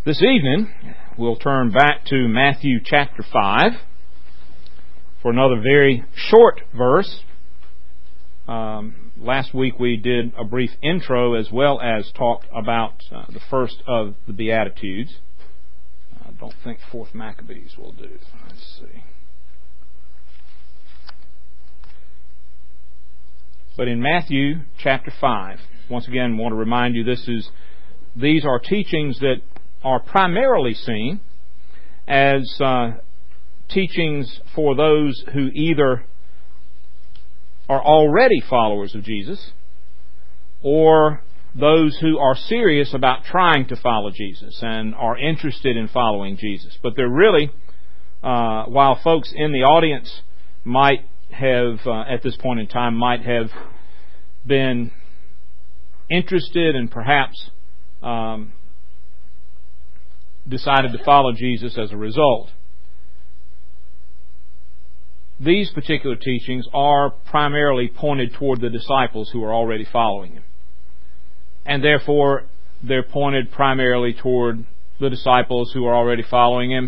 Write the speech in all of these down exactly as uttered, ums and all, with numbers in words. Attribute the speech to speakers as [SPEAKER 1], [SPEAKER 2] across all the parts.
[SPEAKER 1] This evening, we'll turn back to Matthew chapter five for another very short verse. Um, last week we did a brief intro as well as talked about uh, the first of the Beatitudes. I don't think Fourth Maccabees will do. Let's see. But in Matthew chapter five, once again, I want to remind you this is these are teachings that are primarily seen as uh, teachings for those who either are already followers of Jesus or those who are serious about trying to follow Jesus and are interested in following Jesus. But they're really, uh, while folks in the audience might have, uh, at this point in time, might have been interested and perhaps um, decided to follow Jesus as a result, these particular teachings are primarily pointed toward the disciples who are already following Him. And therefore, they're pointed primarily toward the disciples who are already following Him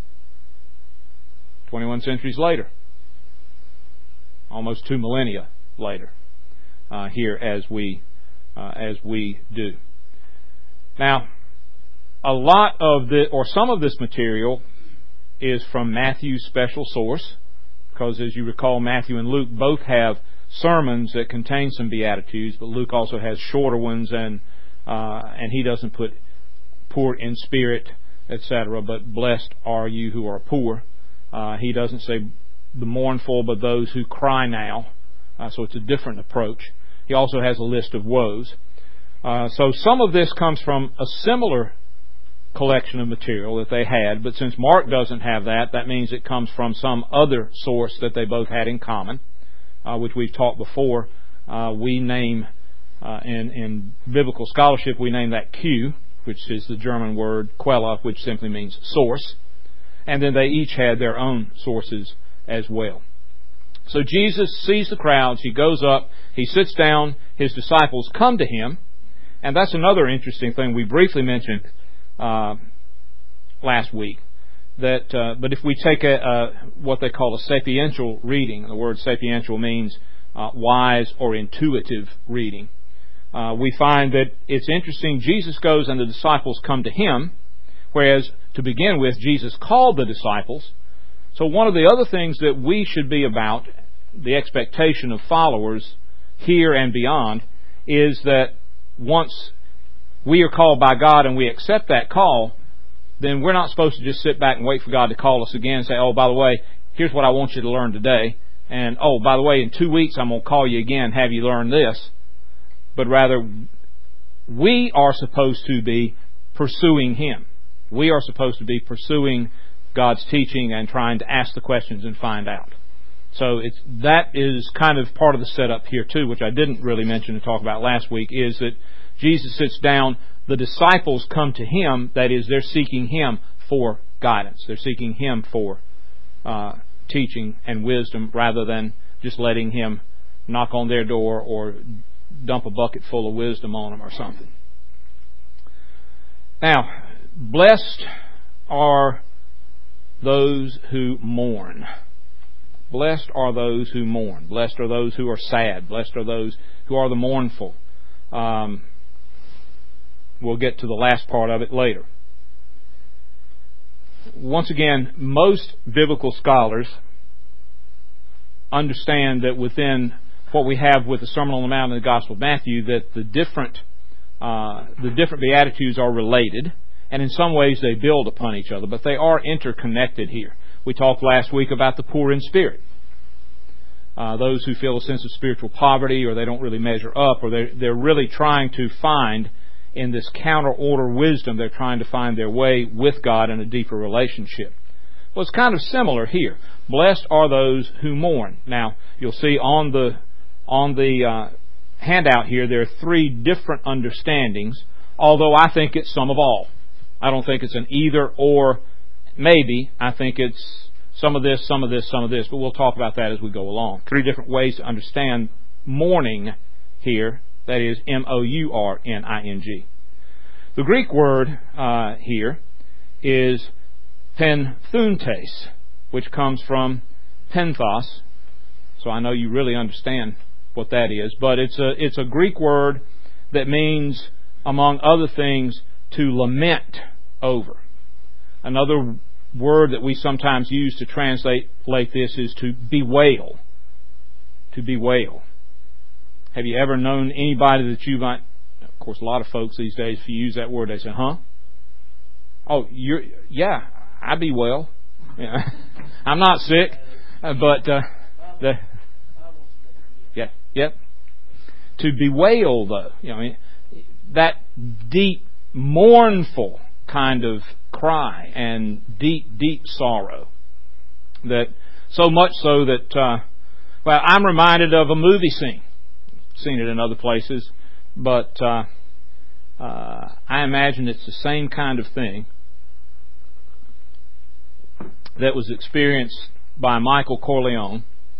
[SPEAKER 1] twenty-one centuries later. Almost two millennia later, uh, here as we, uh, as we do. Now, a lot of the, or some of this material is from Matthew's special source, because as you recall, Matthew and Luke both have sermons that contain some Beatitudes, but Luke also has shorter ones, and uh, and he doesn't put poor in spirit, et cetera, but blessed are you who are poor. Uh, he doesn't say the mournful, but those who cry now. Uh, so it's a different approach. He also has a list of woes. Uh, so some of this comes from a similar collection of material that they had, but since Mark doesn't have that, that means it comes from some other source that they both had in common, uh, which we've taught before. Uh, we name, uh, in, in biblical scholarship, we name that Q, which is the German word Quelle, which simply means source. And then they each had their own sources as well. So Jesus sees the crowds, He goes up, He sits down, His disciples come to Him, and that's another interesting thing we briefly mentioned Uh, last week. That, uh, but if we take a, a what they call a sapiential reading, the word sapiential means uh, wise or intuitive reading, uh, we find that it's interesting. Jesus goes and the disciples come to Him, whereas to begin with, Jesus called the disciples. So one of the other things that we should be about, the expectation of followers here and beyond, is that once we are called by God and we accept that call, then we're not supposed to just sit back and wait for God to call us again and say, oh, by the way, here's what I want you to learn today. And, oh, by the way, in two weeks I'm going to call you again, have you learn this. But rather, we are supposed to be pursuing Him. We are supposed to be pursuing God's teaching and trying to ask the questions and find out. So it's, that is kind of part of the setup here too, which I didn't really mention to talk about last week, is that Jesus sits down, the disciples come to Him, that is, they're seeking Him for guidance. They're seeking Him for uh, teaching and wisdom rather than just letting Him knock on their door or dump a bucket full of wisdom on them or something. Now, blessed are those who mourn. Blessed are those who mourn. Blessed are those who are sad. Blessed are those who are the mournful. Um, We'll get to the last part of it later. Once again, most biblical scholars understand that within what we have with the Sermon on the Mount and the Gospel of Matthew, that the different uh, the different Beatitudes are related, and in some ways they build upon each other, but they are interconnected here. We talked last week about the poor in spirit. Uh, those who feel a sense of spiritual poverty, or they don't really measure up, or they're, they're really trying to find in this counter-order wisdom, they're trying to find their way with God in a deeper relationship. Well, it's kind of similar here. Blessed are those who mourn. Now, you'll see on the on the uh, handout here, there are three different understandings, although I think it's some of all. I don't think it's an either or maybe. I think it's some of this, some of this, some of this, but we'll talk about that as we go along. Three different ways to understand mourning here. That is M O U R N I N G. The Greek word uh, here is penthuntes, which comes from penthos. So I know you really understand what that is. But it's a, it's a Greek word that means, among other things, to lament over. Another word that we sometimes use to translate like this is to bewail. To bewail. Have you ever known anybody that you might... Of course, a lot of folks these days, if you use that word, they say, huh? Oh, you're... Yeah, I bewail. Yeah. I'm not sick, but... Uh, the, yeah, yep. To bewail, though, you know, that deep, mournful kind of cry and deep, deep sorrow. That so much so that, uh, well, I'm reminded of a movie scene. Seen it in other places, but uh, uh, I imagine it's the same kind of thing that was experienced by Michael Corleone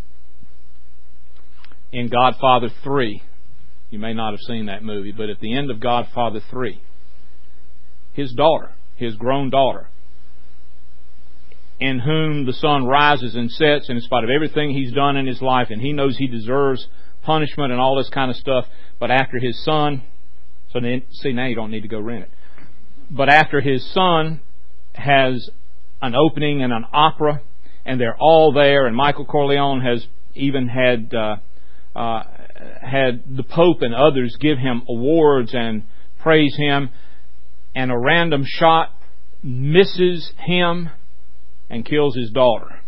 [SPEAKER 1] in Godfather three. You may not have seen that movie, but at the end of Godfather three, his daughter, his grown daughter, in whom the sun rises and sets, and in spite of everything he's done in his life, and he knows he deserves punishment and all this kind of stuff, but after his son, so then, see, now you don't need to go rent it. But after his son has an opening in an opera, and they're all there, and Michael Corleone has even had uh, uh, had the Pope and others give him awards and praise him, and a random shot misses him and kills his daughter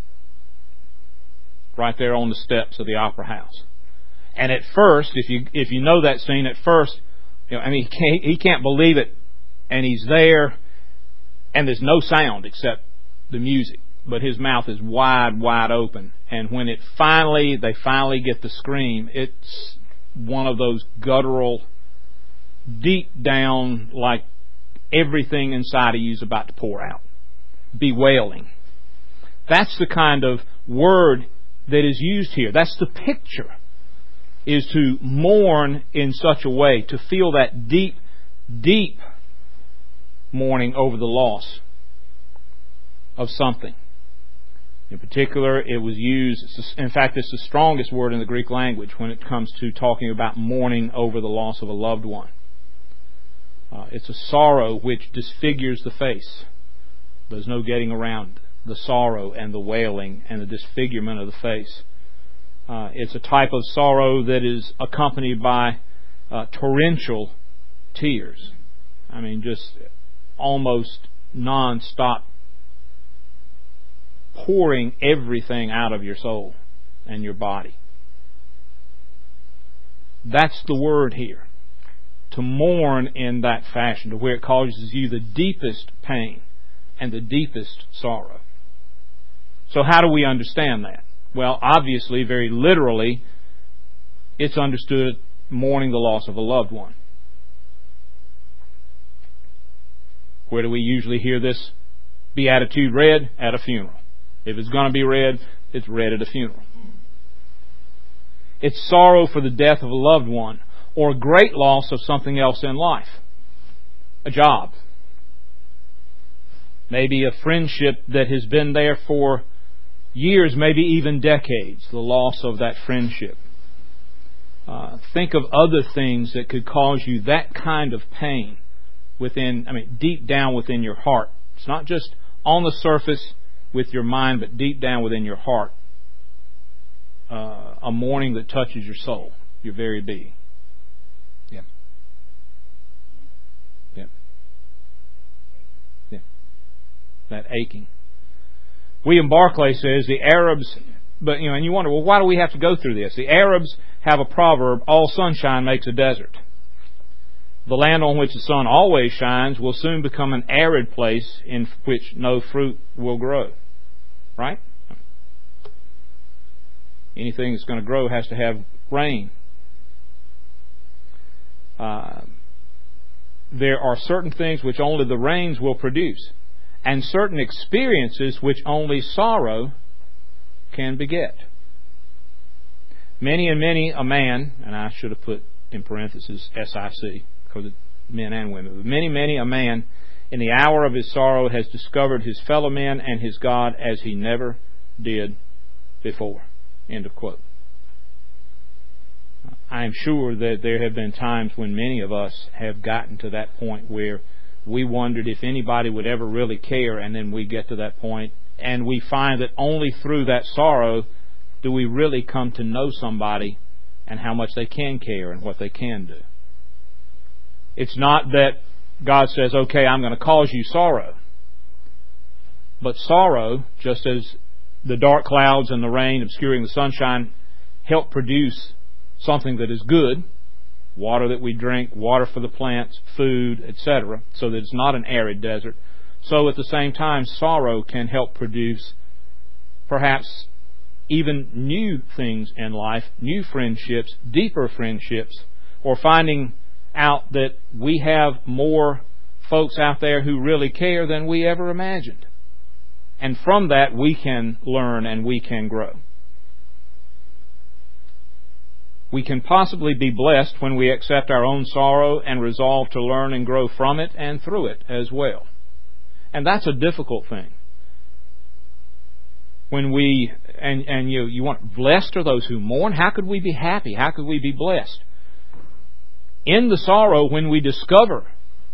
[SPEAKER 1] right there on the steps of the opera house. And at first, if you if you know that scene, at first, you know, I mean, he can't, he can't believe it, and he's there, and there's no sound except the music, but his mouth is wide, wide open. And when it finally, they finally get the scream, it's one of those guttural, deep down, like everything inside of you is about to pour out. Bewailing. That's the kind of word that is used here. That's the picture, is to mourn in such a way, to feel that deep, deep mourning over the loss of something. In particular, it was used, in fact, it's the strongest word in the Greek language when it comes to talking about mourning over the loss of a loved one. Uh, it's a sorrow which disfigures the face. There's no getting around the sorrow and the wailing and the disfigurement of the face. Uh, it's a type of sorrow that is accompanied by uh, torrential tears. I mean, just almost non-stop pouring everything out of your soul and your body. That's the word here. To mourn in that fashion, to where it causes you the deepest pain and the deepest sorrow. So how do we understand that? Well, obviously, very literally, it's understood mourning the loss of a loved one. Where do we usually hear this beatitude read? At a funeral. If it's going to be read, it's read at a funeral. It's sorrow for the death of a loved one, or great loss of something else in life. A job. Maybe a friendship that has been there for years, maybe even decades, the loss of that friendship. Uh, think of other things that could cause you that kind of pain within, I mean, deep down within your heart. It's not just on the surface with your mind, but deep down within your heart. Uh, a mourning that touches your soul, your very being. Yeah. Yeah. Yeah. That aching. William Barclay says the Arabs, but you know, and you wonder, well, why do we have to go through this? The Arabs have a proverb: all sunshine makes a desert. The land on which the sun always shines will soon become an arid place in which no fruit will grow. Right? Anything that's going to grow has to have rain. Uh, there are certain things which only the rains will produce, and certain experiences which only sorrow can beget. Many and many a man, and I should have put in parentheses S I C, because it's men and women, but many, many a man in the hour of his sorrow has discovered his fellow men and his God as he never did before. End of quote. I am sure that there have been times when many of us have gotten to that point where we wondered if anybody would ever really care, and then we get to that point and we find that only through that sorrow do we really come to know somebody and how much they can care and what they can do. It's not that God says, okay, I'm going to cause you sorrow. But sorrow, just as the dark clouds and the rain obscuring the sunshine help produce something that is good, water that we drink, water for the plants, food, et cetera, so that it's not an arid desert, so at the same time, sorrow can help produce perhaps even new things in life, new friendships, deeper friendships, or finding out that we have more folks out there who really care than we ever imagined. And from that, we can learn and we can grow. We can possibly be blessed when we accept our own sorrow and resolve to learn and grow from it and through it as well. And that's a difficult thing. When we, and, and you, you want, blessed are those who mourn. How could we be happy? How could we be blessed? In the sorrow, when we discover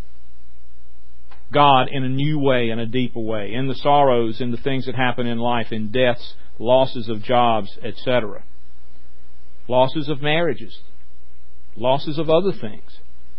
[SPEAKER 1] God in a new way, in a deeper way, in the sorrows, in the things that happen in life, in deaths, losses of jobs, et cetera, losses of marriages, losses of other things.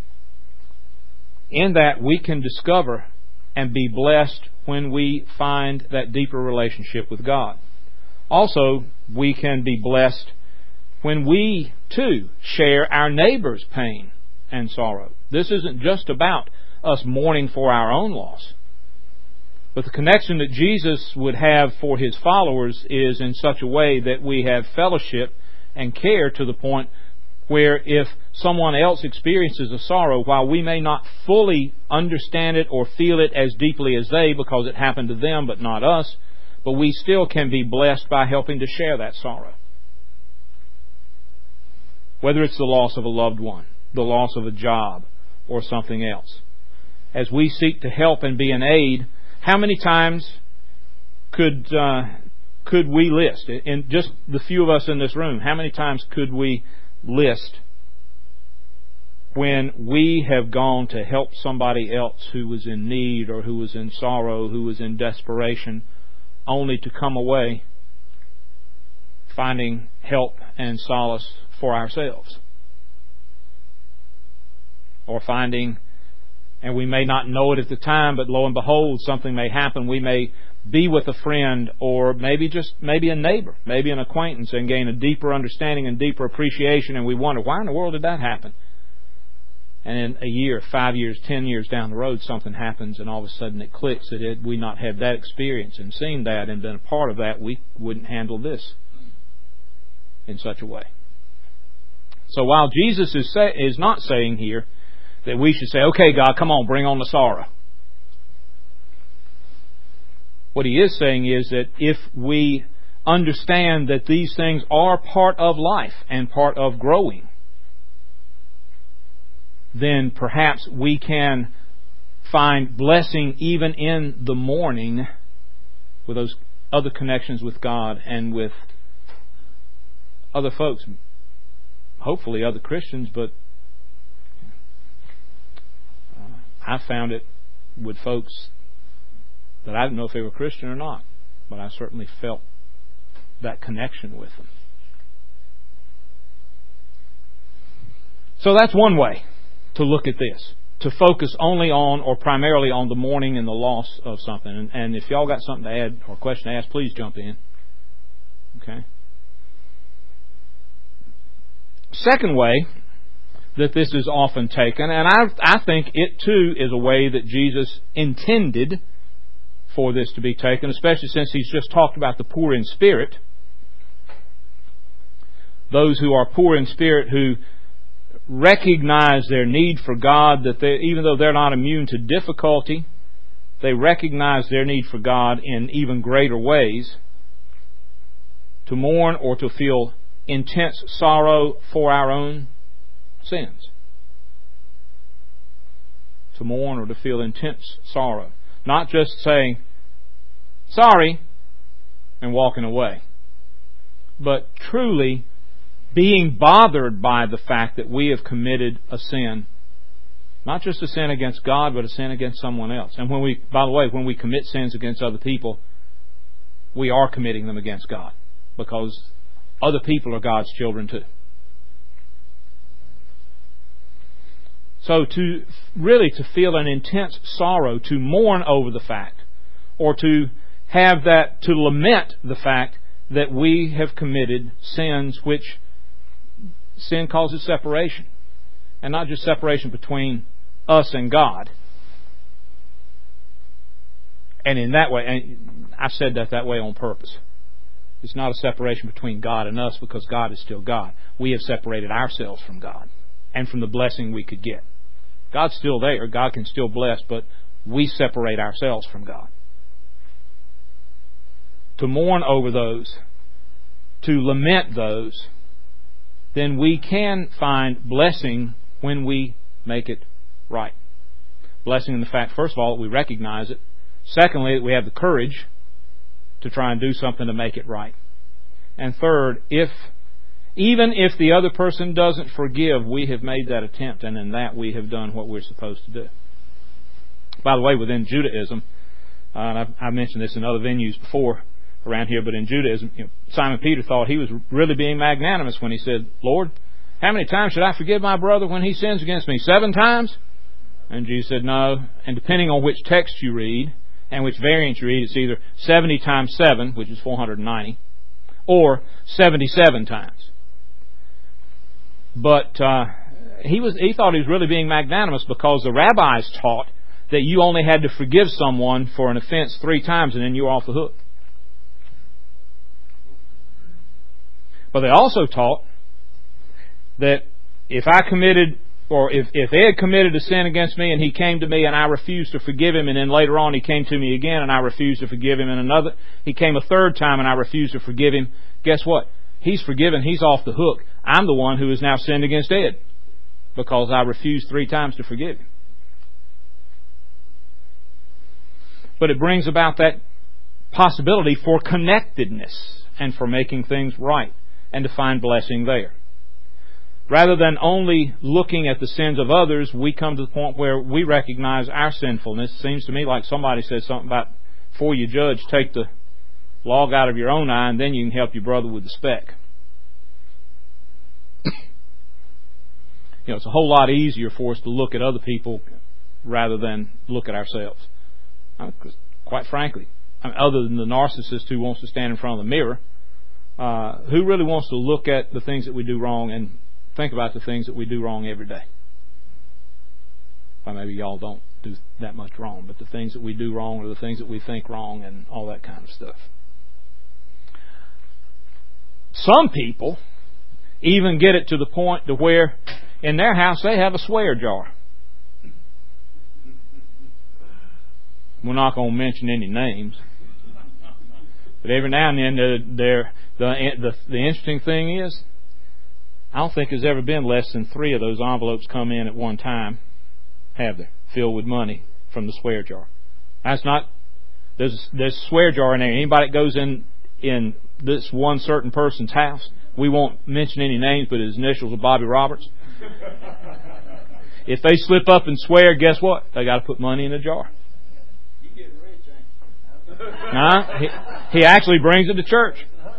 [SPEAKER 1] In that, we can discover and be blessed when we find that deeper relationship with God. Also, we can be blessed when we, too, share our neighbor's pain and sorrow. This isn't just about us mourning for our own loss, but the connection that Jesus would have for His followers is in such a way that we have fellowship and care to the point where if someone else experiences a sorrow, while we may not fully understand it or feel it as deeply as they because it happened to them but not us, but we still can be blessed by helping to share that sorrow. Whether it's the loss of a loved one, the loss of a job, or something else. As we seek to help and be an aid, how many times could uh, could we list, in just the few of us in this room, how many times could we list when we have gone to help somebody else who was in need or who was in sorrow, who was in desperation, only to come away finding help and solace for ourselves? Or finding, and we may not know it at the time, but lo and behold, something may happen. We may be with a friend or maybe just maybe a neighbor, maybe an acquaintance, and gain a deeper understanding and deeper appreciation, and we wonder, why in the world did that happen? And in a year, five years, ten years down the road, something happens and all of a sudden it clicks that it, we not had that experience and seen that and been a part of that, we wouldn't handle this in such a way. So while Jesus is say, is not saying here that we should say, okay, God, come on, bring on the sorrow. What He is saying is that if we understand that these things are part of life and part of growing, then perhaps we can find blessing even in the morning with those other connections with God and with other folks. Hopefully other Christians, but I found it with folks that I didn't know if they were Christian or not, but I certainly felt that connection with them. So that's one way to look at this, to focus only on or primarily on the mourning and the loss of something. And, and if y'all got something to add or question to ask, please jump in. Okay. Second way that this is often taken, and I, I think it too is a way that Jesus intended for this to be taken, especially since He's just talked about the poor in spirit. Those who are poor in spirit, who recognize their need for God, that they, even though they're not immune to difficulty, they recognize their need for God in even greater ways. To mourn or to feel intense sorrow for our own sins. to mourn or to feel intense sorrow. Not just saying, sorry, and walking away. But truly being bothered by the fact that we have committed a sin. Not just a sin against God, but a sin against someone else. And when we, by the way, when we commit sins against other people, we are committing them against God. Because other people are God's children too. So to really to feel an intense sorrow, to mourn over the fact, or to have that, to lament the fact that we have committed sins which sin causes separation. And not just separation between us and God. And in that way, and I said that that way on purpose. It's not a separation between God and us because God is still God. We have separated ourselves from God and from the blessing we could get. God's still there. God can still bless, but we separate ourselves from God. To mourn over those, to lament those, then we can find blessing when we make it right. Blessing in the fact, first of all, that we recognize it. Secondly, that we have the courage to try and do something to make it right. And third, if even if the other person doesn't forgive, we have made that attempt, and in that we have done what we're supposed to do. By the way, within Judaism, uh, and I've, I've mentioned this in other venues before around here, but in Judaism, you know, Simon Peter thought he was really being magnanimous when he said, Lord, how many times should I forgive my brother when he sins against me? Seven times? And Jesus said, no. And depending on which text you read, and which variant you read, it's either seventy times seven, which is four hundred ninety, or seventy-seven times. But uh, he was he thought he was really being magnanimous because the rabbis taught that you only had to forgive someone for an offense three times and then you were off the hook. But they also taught that if I committed, or if, if Ed committed a sin against me and he came to me and I refused to forgive him, and then later on he came to me again and I refused to forgive him, and another he came a third time and I refused to forgive him, guess what? He's forgiven, he's off the hook. I'm the one who has now sinned against Ed because I refused three times to forgive him. But it brings about that possibility for connectedness and for making things right and to find blessing there. Rather than only looking at the sins of others, we come to the point where we recognize our sinfulness. It seems to me like somebody said something about, before you judge, take the log out of your own eye and then you can help your brother with the speck. You know, it's a whole lot easier for us to look at other people rather than look at ourselves. Because, quite frankly, I mean, other than the narcissist who wants to stand in front of the mirror, uh, who really wants to look at the things that we do wrong and think about the things that we do wrong every day? Well, maybe y'all don't do that much wrong, but the things that we do wrong are the things that we think wrong and all that kind of stuff. Some people even get it to the point to where in their house they have a swear jar. We're not going to mention any names, but every now and then, they're, they're, the the the interesting thing is, I don't think there's ever been less than three of those envelopes come in at one time, have there, filled with money from the swear jar. That's not, there's there's a swear jar in there. Anybody that goes in in this one certain person's house, we won't mention any names, but his initials are Bobby Roberts. If they slip up and swear, guess what? They got to put money in a jar.
[SPEAKER 2] You getting rich, ain't you?
[SPEAKER 1] Nah, he, he actually brings it to church.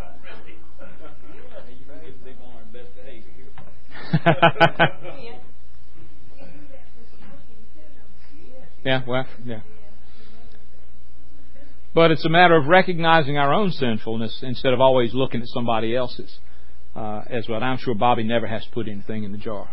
[SPEAKER 1] Yeah, well, yeah. But it's a matter of recognizing our own sinfulness instead of always looking at somebody else's uh, as well. I'm sure Bobby never has to put anything in the jar.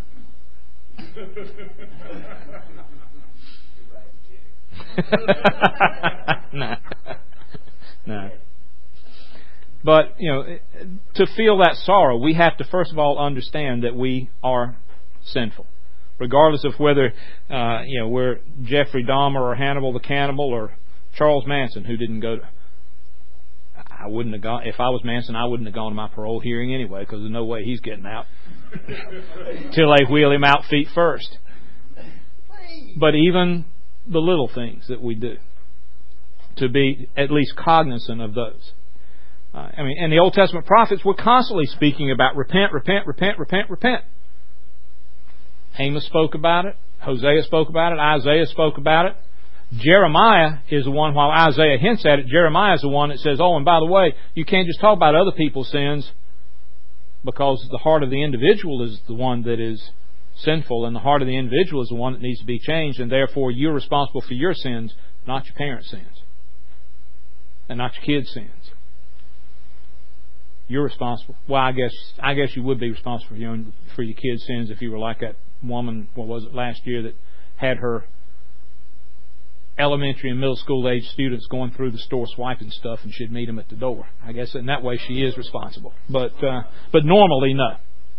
[SPEAKER 1] No. No. But, you know, to feel that sorrow, we have to first of all understand that we are sinful. Regardless of whether, uh, you know, we're Jeffrey Dahmer or Hannibal the Cannibal or Charles Manson, who didn't go to... I wouldn't have gone... If I was Manson, I wouldn't have gone to my parole hearing anyway, because there's no way he's getting out. Till they wheel him out feet first. but even the little things that we do, to be at least cognizant of those. Uh, I mean, and the Old Testament prophets were constantly speaking about repent, repent, repent, repent, repent. Amos spoke about it. Hosea spoke about it. Isaiah spoke about it. Jeremiah is the one, while Isaiah hints at it, Jeremiah is the one that says, oh, and by the way, you can't just talk about other people's sins, because the heart of the individual is the one that is sinful, and the heart of the individual is the one that needs to be changed, and therefore you're responsible for your sins, not your parents' sins, and not your kids' sins. You're responsible. Well, I guess I guess you would be responsible for your own, for your kids' sins if you were like that woman, what was it, last year, that had her elementary and middle school age students going through the store swiping stuff, and she'd meet them at the door. I guess in that way she is responsible. But uh, but normally, no.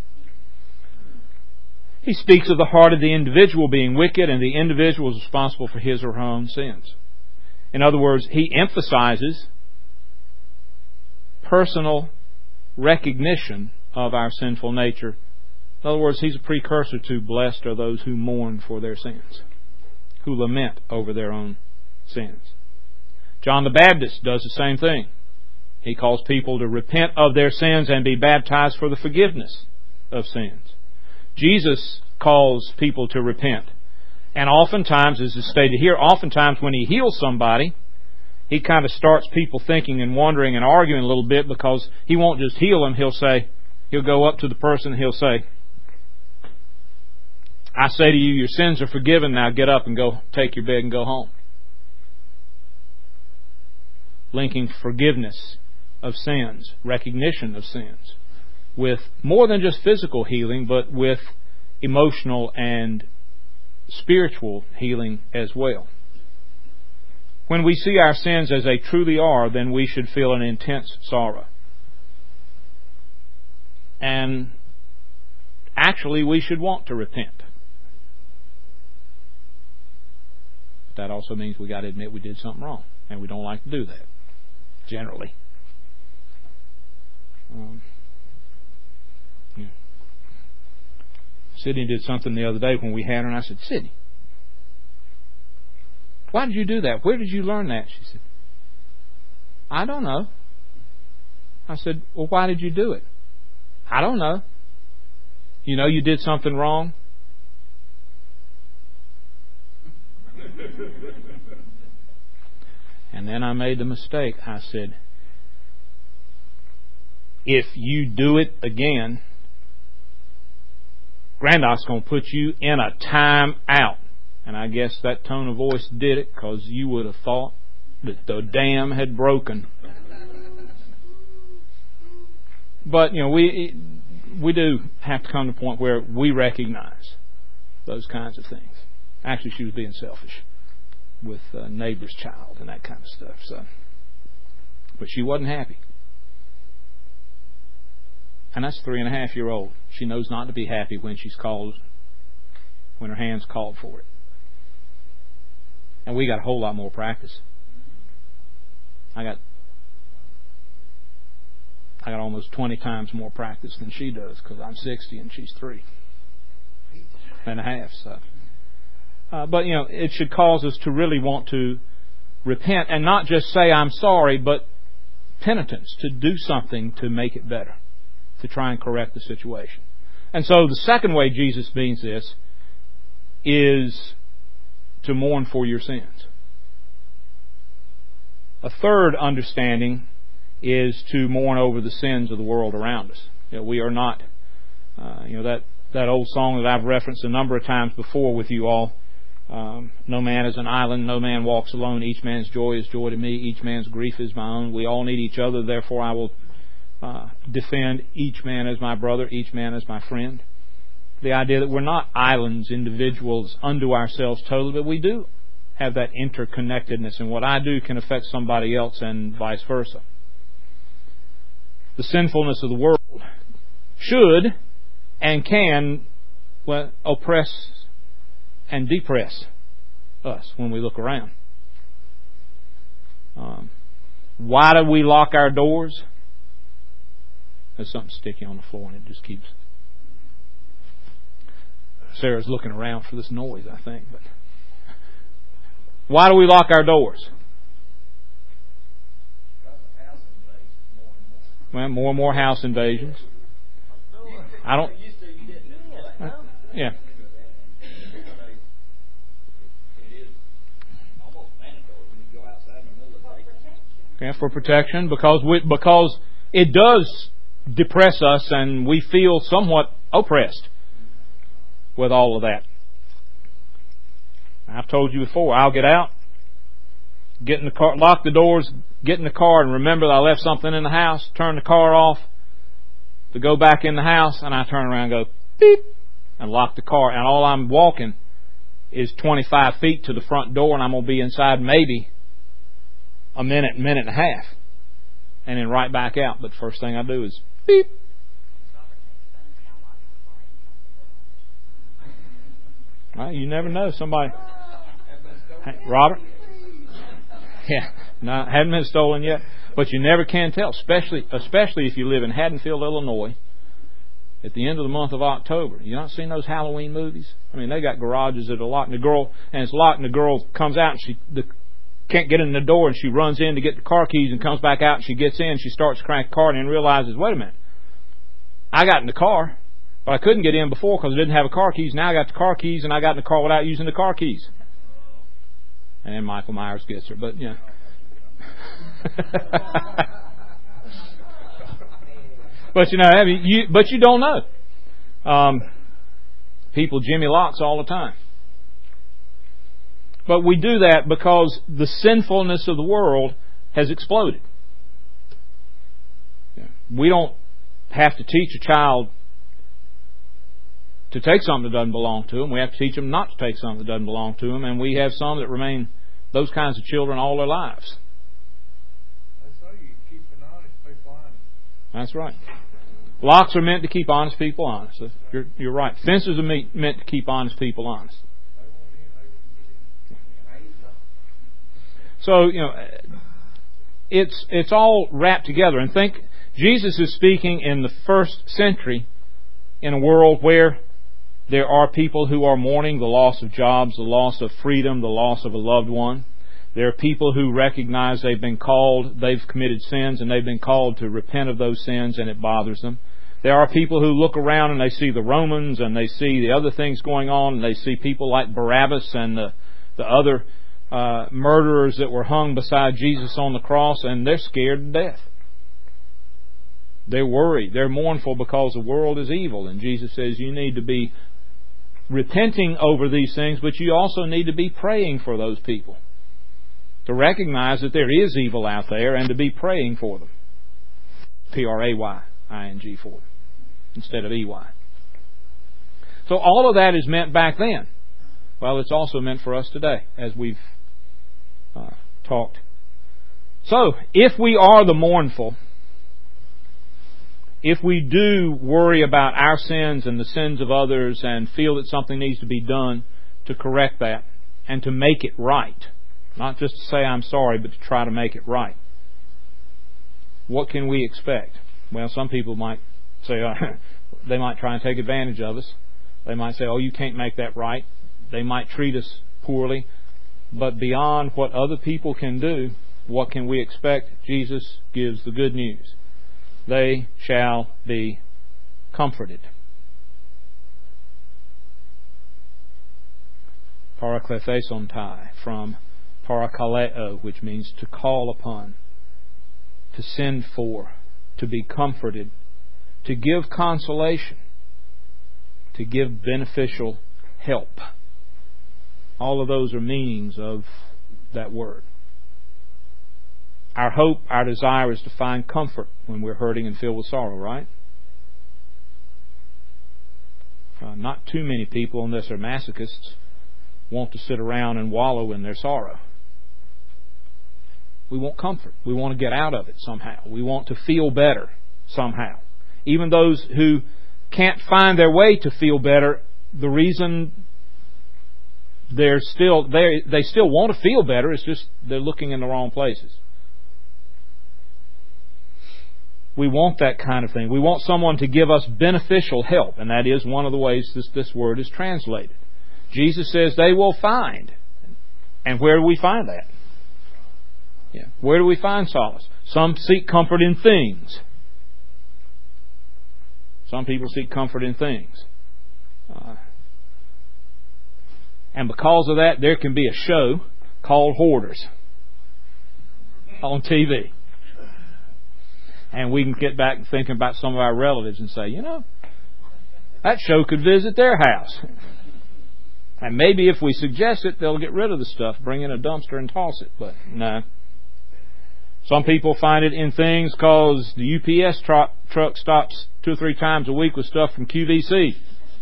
[SPEAKER 1] He speaks of the heart of the individual being wicked, and the individual is responsible for his or her own sins. In other words, he emphasizes personal recognition of our sinful nature. In other words, he's a precursor to blessed are those who mourn for their sins, who lament over their own sins. John the Baptist does the same thing. He calls people to repent of their sins and be baptized for the forgiveness of sins. Jesus calls people to repent. And oftentimes, as is stated here, oftentimes when He heals somebody, He kind of starts people thinking and wondering and arguing a little bit, because He won't just heal them. He'll say, He'll go up to the person and He'll say, I say to you, your sins are forgiven. Now get up and go take your bed and go home. Linking forgiveness of sins, recognition of sins, with more than just physical healing, but with emotional and spiritual healing as well. When we see our sins as they truly are, then we should feel an intense sorrow. And actually, we should want to repent. That also means we got to admit we did something wrong, and we don't like to do that, generally. Um, yeah. Sydney did something the other day when we had her, and I said, Sydney, why did you do that? Where did you learn that? She said, I don't know. I said, well, why did you do it? I don't know. You know you did something wrong? And then I made the mistake. I said, if you do it again, Grandoc's going to put you in a time out. And I guess that tone of voice did it, because you would have thought that the dam had broken. But, you know, we we do have to come to a point where we recognize those kinds of things. Actually, she was being selfish with a neighbor's child and that kind of stuff. So, but she wasn't happy. And that's a three and a half year old. She knows not to be happy when she's called, when her hand's called for it. And we got a whole lot more practice. I got I got almost twenty times more practice than she does, because I'm sixty and she's three and a half. So, uh, but you know, it should cause us to really want to repent and not just say I'm sorry, but penitence, to do something to make it better, to try and correct the situation. And so the second way Jesus means this is to mourn for your sins. A third understanding is to mourn over the sins of the world around us. You know, we are not, uh, you know, that, that old song that I've referenced a number of times before with you all. Um, no man is an island, no man walks alone. Each man's joy is joy to me, each man's grief is my own. We all need each other, therefore I will uh, defend each man as my brother, each man as my friend. The idea that we're not islands, individuals unto ourselves totally, but we do have that interconnectedness, and what I do can affect somebody else and vice versa. The sinfulness of the world should and can, well, oppress and depress us when we look around. Um, why do we lock our doors? There's something sticky on the floor and it just keeps... Sarah's looking around for this noise, I think. But Why do we lock our doors? Well, more and more house invasions. I don't. Yeah. Yeah, for protection, because we, because it does depress us, and we feel somewhat oppressed with all of that. I've told you before. I'll get out, get in the car, lock the doors, get in the car, and remember that I left something in the house. Turn the car off to go back in the house, and I turn around and go beep and lock the car. And all I'm walking is twenty-five feet to the front door, and I'm going to be inside maybe a minute, minute and a half, and then right back out. But first thing I do is beep. Well, you never know. Somebody, hey, Robert. Yeah, no, hadn't been stolen yet, but you never can tell. Especially, especially if you live in Haddonfield, Illinois, at the end of the month of October. You not seen those Halloween movies? I mean, they got garages that are locked, and the girl and it's locked, and the girl comes out and she the, can't get in the door, and she runs in to get the car keys and comes back out, and she gets in, she starts to crank the car, and then realizes, wait a minute, I got in the car, but I couldn't get in before because I didn't have a car keys. Now I got the car keys, and I got in the car without using the car keys. And then Michael Myers gets her, but yeah. But you know, I mean, you but you don't know. Um, people Jimmy locks all the time. But we do that because the sinfulness of the world has exploded. We don't have to teach a child to take something that doesn't belong to them. We have to teach them not to take something that doesn't belong to them. And we have some that remain those kinds of children all their lives.
[SPEAKER 2] That's how you keep an honest people honest.
[SPEAKER 1] That's right. Locks are meant to keep honest people honest. You're, you're right. Fences are meant to keep honest people honest. So, you know, it's it's all wrapped together. And think, Jesus is speaking in the first century in a world where there are people who are mourning the loss of jobs, the loss of freedom, the loss of a loved one. There are people who recognize they've been called, they've committed sins, and they've been called to repent of those sins, and it bothers them. There are people who look around and they see the Romans, and they see the other things going on, and they see people like Barabbas and the, the other uh, murderers that were hung beside Jesus on the cross, and they're scared to death. They're worried. They're mournful because the world is evil. And Jesus says you need to be repenting over these things, but you also need to be praying for those people. To recognize that there is evil out there and to be praying for them. P R A Y I N G for them instead of E Y. So all of that is meant back then. Well, it's also meant for us today, as we've uh, talked. So, if we are the mournful, if we do worry about our sins and the sins of others and feel that something needs to be done to correct that and to make it right, not just to say I'm sorry, but to try to make it right, what can we expect? Well, some people might say, uh, they might try and take advantage of us. They might say, oh, you can't make that right. They might treat us poorly. But beyond what other people can do, what can we expect? Jesus gives the good news. They shall be comforted. Paraklethesontai, from parakaleo, which means to call upon, to send for, to be comforted, to give consolation, to give beneficial help. All of those are meanings of that word. Our hope, our desire is to find comfort when we're hurting and filled with sorrow, right? Uh, not too many people, unless they're masochists, want to sit around and wallow in their sorrow. We want comfort. We want to get out of it somehow. We want to feel better somehow. Even those who can't find their way to feel better, the reason they're still they they still want to feel better, it's just they're looking in the wrong places. We want that kind of thing. We want someone to give us beneficial help, and that is one of the ways this, this word is translated. Jesus says they will find. And where do we find that? Yeah. Where do we find solace? Some seek comfort in things. Some people seek comfort in things. Uh, and because of that, there can be a show called Hoarders on T V. And we can get back and thinking about some of our relatives and say, you know, that show could visit their house. And maybe if we suggest it, they'll get rid of the stuff, bring in a dumpster and toss it. But no. Some people find it in things because the U P S truck, truck stops two or three times a week with stuff from Q V C.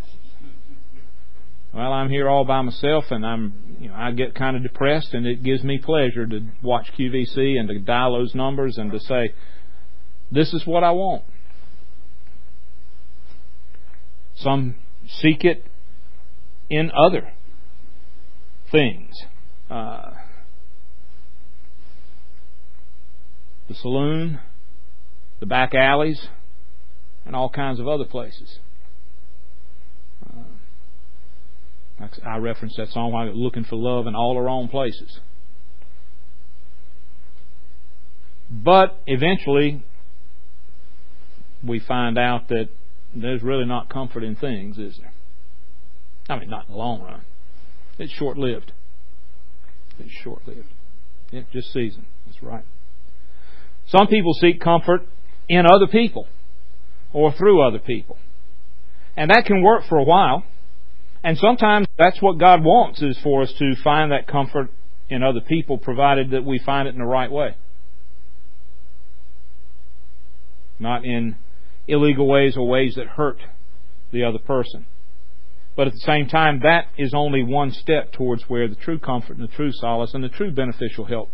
[SPEAKER 1] Well, I'm here all by myself, and I'm, you know, I get kind of depressed, and it gives me pleasure to watch Q V C and to dial those numbers and to say, this is what I want. Some seek it in other things. Uh, the saloon, the back alleys, and all kinds of other places. Uh, I referenced that song while I was looking for love in all the wrong places. But eventually, we find out that there's really not comfort in things, is there? I mean, not in the long run. It's short-lived. It's short-lived. Yeah, just season. That's right. Some people seek comfort in other people or through other people. And that can work for a while. And sometimes that's what God wants, is for us to find that comfort in other people, provided that we find it in the right way. Not in illegal ways or ways that hurt the other person. But at the same time, that is only one step towards where the true comfort and the true solace and the true beneficial help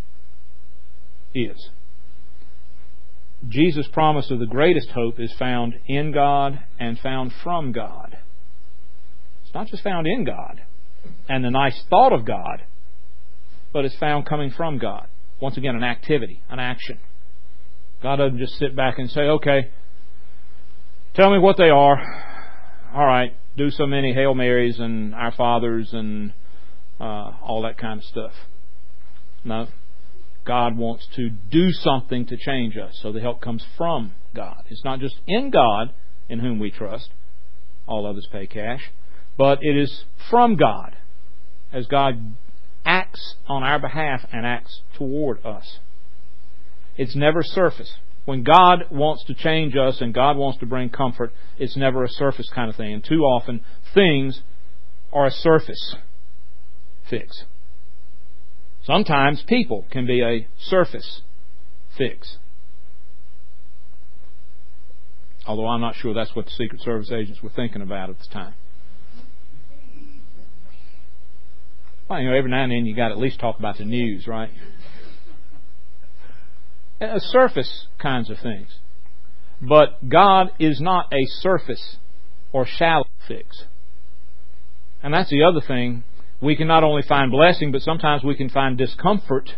[SPEAKER 1] is. Jesus' promise of the greatest hope is found in God and found from God. It's not just found in God and the nice thought of God, but it's found coming from God. Once again, an activity, an action. God doesn't just sit back and say, okay, tell me what they are. All right, do so many Hail Marys and Our Fathers and uh, all that kind of stuff. No. God wants to do something to change us. So the help comes from God. It's not just in God in whom we trust. All others pay cash. But it is from God as God acts on our behalf and acts toward us. It's never surface. When God wants to change us and God wants to bring comfort, it's never a surface kind of thing. And too often, things are a surface fix. Sometimes people can be a surface fix. Although I'm not sure that's what the Secret Service agents were thinking about at the time. Well, you know, every now and then you got to at least talk about the news, right? A surface kinds of things. But God is not a surface or shallow fix. And that's the other thing. We can not only find blessing, but sometimes we can find discomfort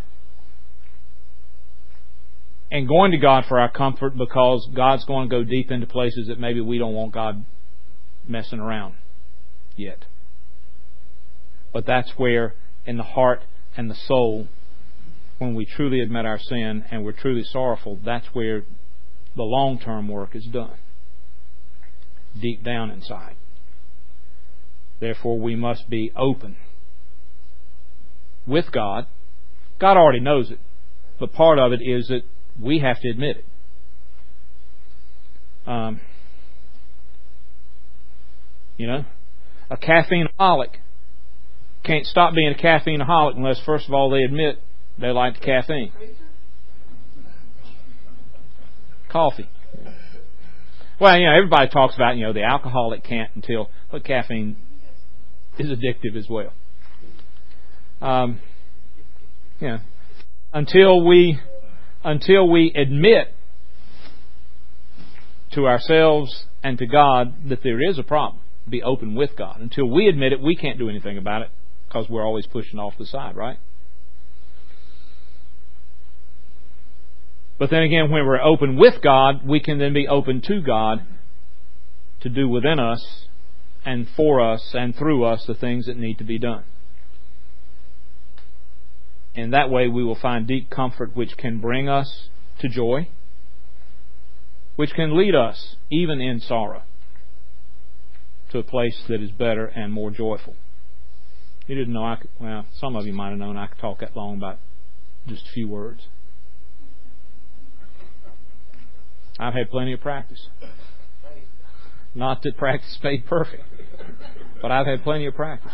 [SPEAKER 1] and going to God for our comfort, because God's going to go deep into places that maybe we don't want God messing around yet. But that's where, in the heart and the soul, when we truly admit our sin and we're truly sorrowful, that's where the long-term work is done. Deep down inside. Therefore, we must be open with God. God already knows it. But part of it is that we have to admit it. Um, you know, a caffeine-aholic can't stop being a caffeine-aholic unless, first of all, they admit they like the caffeine. Coffee. Well, you know, everybody talks about, you know, the alcoholic can't until, but caffeine is addictive as well. Um, yeah. Until we, until we admit to ourselves and to God that there is a problem, be open with God. Until we admit it, we can't do anything about it, because we're always pushing off the side, right? But then again, when we're open with God, we can then be open to God to do within us and for us and through us the things that need to be done. And that way we will find deep comfort which can bring us to joy, which can lead us, even in sorrow, to a place that is better and more joyful. You didn't know I could, well, some of you might have known I could talk that long about just a few words. I've had plenty of practice. Not that practice made perfect, but I've had plenty of practice.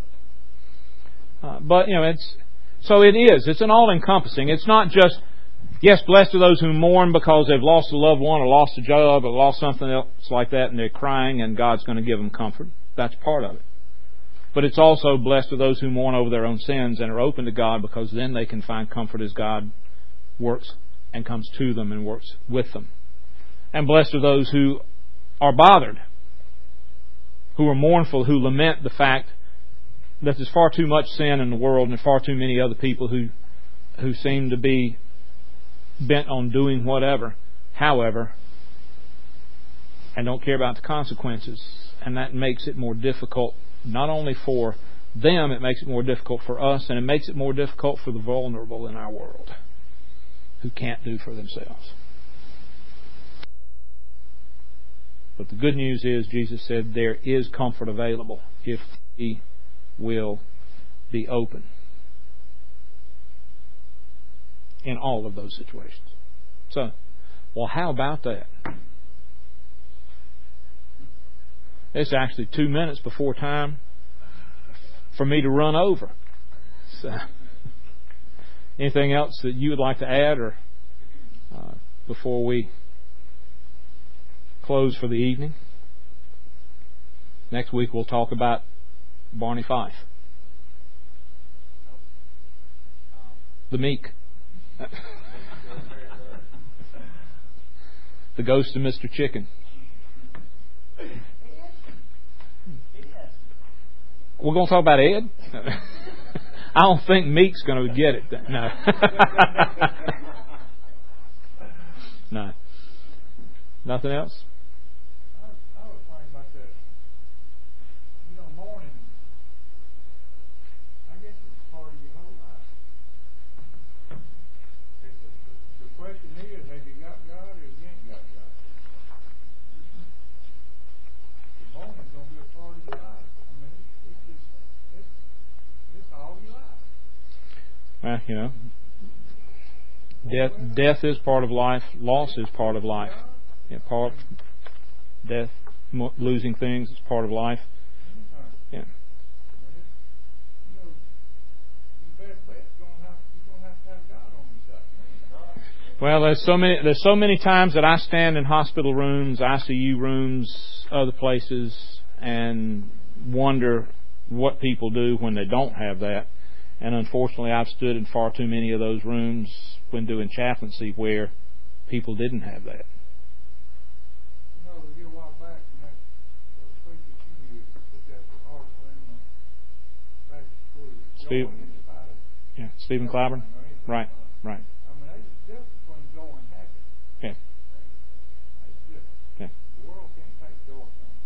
[SPEAKER 1] Uh, but, you know, it's, so it is. It's an all-encompassing. It's not just, yes, blessed are those who mourn because they've lost a loved one or lost a job or lost something else like that, and they're crying and God's going to give them comfort. That's part of it. But it's also blessed are those who mourn over their own sins and are open to God, because then they can find comfort as God works and comes to them and works with them. And blessed are those who are bothered, who are mournful, who lament the fact that there's far too much sin in the world and far too many other people who who seem to be bent on doing whatever, however, and don't care about the consequences. And that makes it more difficult, not only for them, it makes it more difficult for us, and it makes it more difficult for the vulnerable in our world who can't do for themselves. But the good news is, Jesus said, there is comfort available if we will be open in all of those situations. So, well, how about that? It's actually two minutes before time for me to run over. So, anything else that you would like to add, or uh, before we close for the evening? Next week we'll talk about Barney Fife, the meek, the ghost of Mister Chicken. We're going to talk about Ed? I don't think Meek's going to get it. No. No. Nothing else?
[SPEAKER 2] I, I was thinking about that. You know, mourning, I guess it's part of your whole life. It's the, the, the question is, have you got God or you ain't got God? The mourning's going to be a part of your life. I mean, it's, it's just, it's, it's all your life.
[SPEAKER 1] Well, you know, death, death is part of life. Loss is part of life. Yeah, part death, losing things is part of life. Yeah. Well, there's so many. There's so many times that I stand in hospital rooms, I C U rooms, other places, and wonder what people do when they don't have that. And unfortunately, I've stood in far too many of those rooms when doing chaplaincy where people didn't have that. Steve, yeah, Stephen Clyburn? Right, right.
[SPEAKER 2] I mean, there's a difference between joy and happiness.
[SPEAKER 1] Yeah.
[SPEAKER 2] It's different.
[SPEAKER 1] Yeah.
[SPEAKER 2] The world can't take joy from us.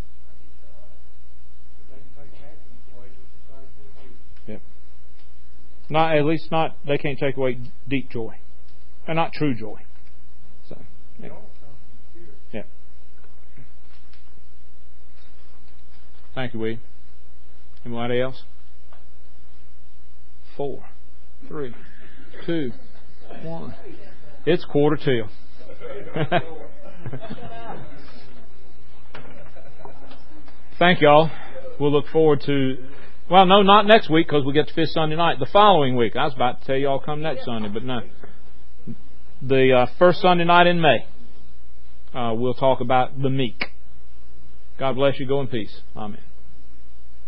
[SPEAKER 2] They can take happiness away with the size of the
[SPEAKER 1] Yeah. Not, at least not, they can't take away deep joy. And not true joy. So, yeah. Yeah. Thank you, Wade. Anybody else? Four, three, two, one. It's quarter till. Thank y'all. We'll look forward to, well, no, not next week because we get to Fifth Sunday night. The following week. I was about to tell y'all come next Sunday, but no. The uh, first Sunday night in May, uh, we'll talk about the meek. God bless you. Go in peace. Amen.